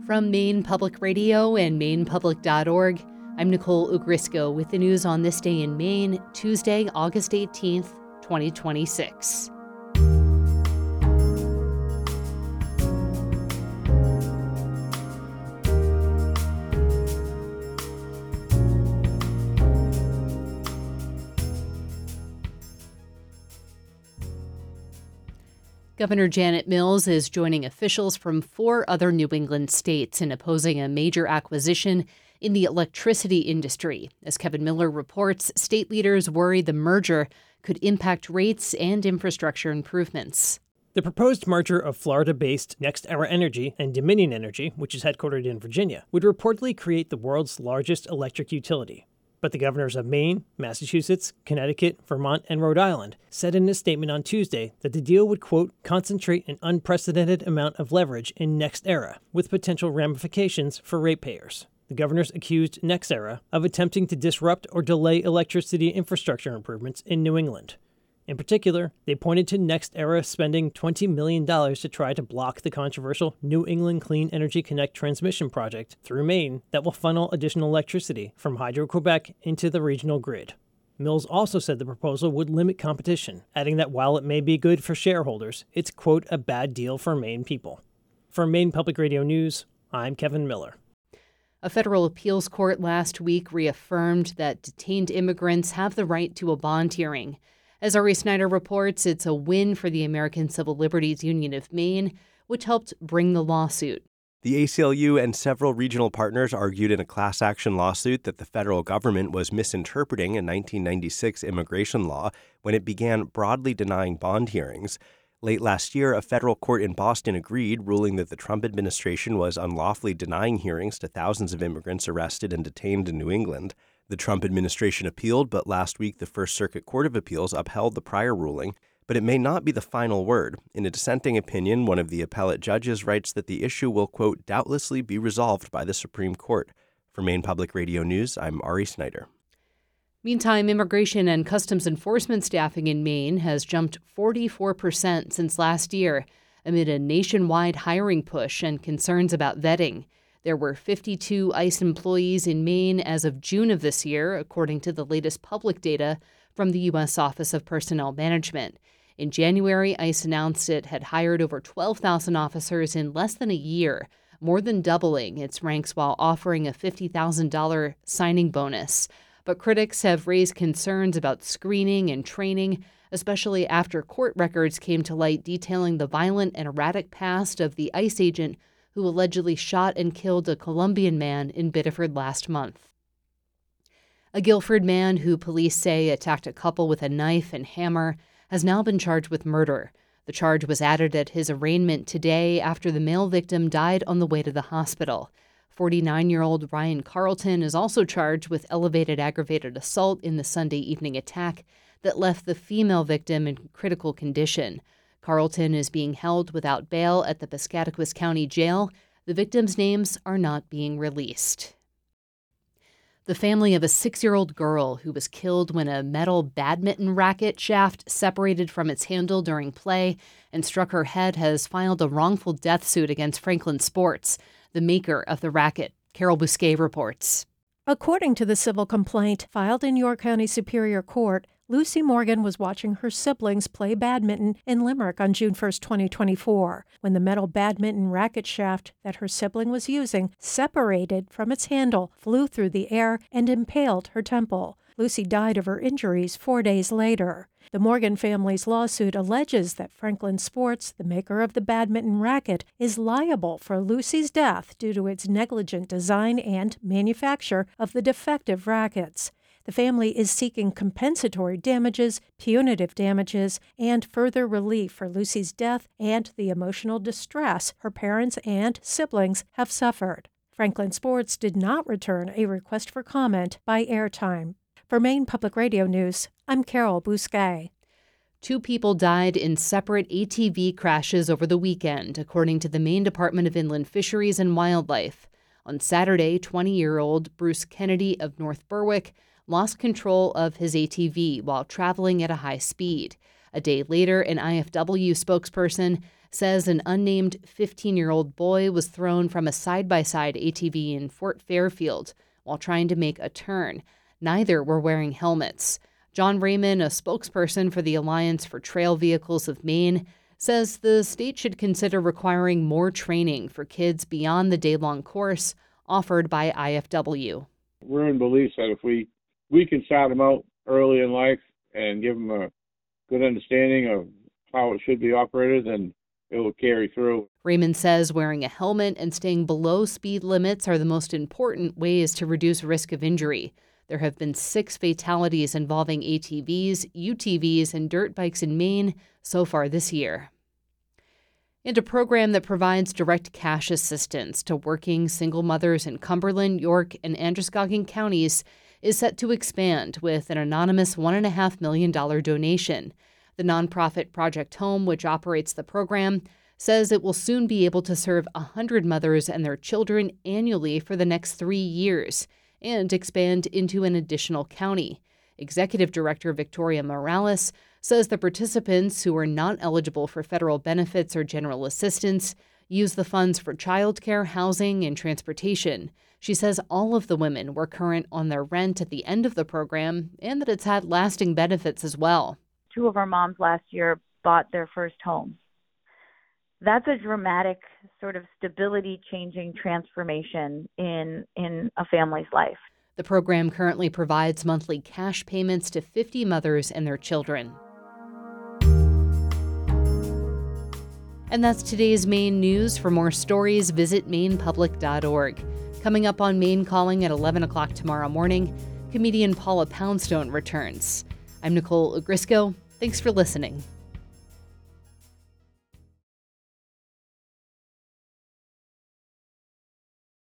From Maine Public Radio and MainePublic.org, I'm Nicole Ugrisco with the news on this day in Maine, Tuesday, August 18th, 2026. Governor Janet Mills is joining officials from 4 other New England states in opposing a major acquisition in the electricity industry. As Kevin Miller reports, state leaders worry the merger could impact rates and infrastructure improvements. The proposed merger of Florida-based NextEra Energy and Dominion Energy, which is headquartered in Virginia, would reportedly create the world's largest electric utility. But the governors of Maine, Massachusetts, Connecticut, Vermont, and Rhode Island said in a statement on Tuesday that the deal would, quote, concentrate an unprecedented amount of leverage in NextEra, with potential ramifications for ratepayers. The governors accused NextEra of attempting to disrupt or delay electricity infrastructure improvements in New England. In particular, they pointed to NextEra spending $20 million to try to block the controversial New England Clean Energy Connect transmission project through Maine that will funnel additional electricity from Hydro-Quebec into the regional grid. Mills also said the proposal would limit competition, adding that while it may be good for shareholders, it's, quote, a bad deal for Maine people. For Maine Public Radio News, I'm Kevin Miller. A federal appeals court last week reaffirmed that detained immigrants have the right to a bond hearing. As Ari Snyder reports, it's a win for the American Civil Liberties Union of Maine, which helped bring the lawsuit. The ACLU and several regional partners argued in a class action lawsuit that the federal government was misinterpreting a 1996 immigration law when it began broadly denying bond hearings. Late last year, a federal court in Boston agreed, ruling that the Trump administration was unlawfully denying hearings to thousands of immigrants arrested and detained in New England. The Trump administration appealed, but last week the First Circuit Court of Appeals upheld the prior ruling. But it may not be the final word. In a dissenting opinion, one of the appellate judges writes that the issue will, quote, doubtlessly be resolved by the Supreme Court. For Maine Public Radio News, I'm Ari Snyder. Meantime, Immigration and Customs Enforcement staffing in Maine has jumped 44% since last year amid a nationwide hiring push and concerns about vetting. There were 52 ICE employees in Maine as of June of this year, according to the latest public data from the U.S. Office of Personnel Management. In January, ICE announced it had hired over 12,000 officers in less than a year, more than doubling its ranks while offering a $50,000 signing bonus. But critics have raised concerns about screening and training, especially after court records came to light detailing the violent and erratic past of the ICE agent who allegedly shot and killed a Colombian man in Biddeford last month. A Guilford man who police say attacked a couple with a knife and hammer has now been charged with murder. The charge was added at his arraignment today after the male victim died on the way to the hospital. 49-year-old Ryan Carlton is also charged with elevated aggravated assault in the Sunday evening attack that left the female victim in critical condition. Carlton is being held without bail at the Piscataquis County Jail. The victims' names are not being released. The family of a 6-year-old girl who was killed when a metal badminton racket shaft separated from its handle during play and struck her head has filed a wrongful death suit against Franklin Sports, the maker of the racket. Carol Bousquet reports. According to the civil complaint filed in York County Superior Court, Lucy Morgan was watching her siblings play badminton in Limerick on June 1, 2024, when the metal badminton racket shaft that her sibling was using separated from its handle, flew through the air, and impaled her temple. Lucy died of her injuries 4 days later. The Morgan family's lawsuit alleges that Franklin Sports, the maker of the badminton racket, is liable for Lucy's death due to its negligent design and manufacture of the defective rackets. The family is seeking compensatory damages, punitive damages, and further relief for Lucy's death and the emotional distress her parents and siblings have suffered. Franklin Sports did not return a request for comment by airtime. For Maine Public Radio News, I'm Carol Bousquet. 2 people died in separate ATV crashes over the weekend, according to the Maine Department of Inland Fisheries and Wildlife. On Saturday, 20-year-old Bruce Kennedy of North Berwick lost control of his ATV while traveling at a high speed. A day later, an IFW spokesperson says an unnamed 15-year-old boy was thrown from a side-by-side ATV in Fort Fairfield while trying to make a turn. Neither were wearing helmets. John Raymond, a spokesperson for the Alliance for Trail Vehicles of Maine, says the state should consider requiring more training for kids beyond the day-long course offered by IFW. We're in belief that if we can start them out early in life and give them a good understanding of how it should be operated, then it will carry through. Raymond says wearing a helmet and staying below speed limits are the most important ways to reduce risk of injury. There have been 6 fatalities involving ATVs, UTVs, and dirt bikes in Maine so far this year. And a program that provides direct cash assistance to working single mothers in Cumberland, York, and Androscoggin counties is set to expand with an anonymous $1.5 million donation. The nonprofit Project Home, which operates the program, says it will soon be able to serve 100 mothers and their children annually for the next 3 years and expand into an additional county. Executive Director Victoria Morales says the participants who are not eligible for federal benefits or general assistance use the funds for childcare, housing, and transportation. She says all of the women were current on their rent at the end of the program and that it's had lasting benefits as well. 2 of our moms last year bought their first homes. That's a dramatic sort of stability-changing transformation in a family's life. The program currently provides monthly cash payments to 50 mothers and their children. And that's today's Maine news. For more stories, visit mainepublic.org. Coming up on Maine Calling at 11 o'clock tomorrow morning, comedian Paula Poundstone returns. I'm Nicole Ogrisco. Thanks for listening.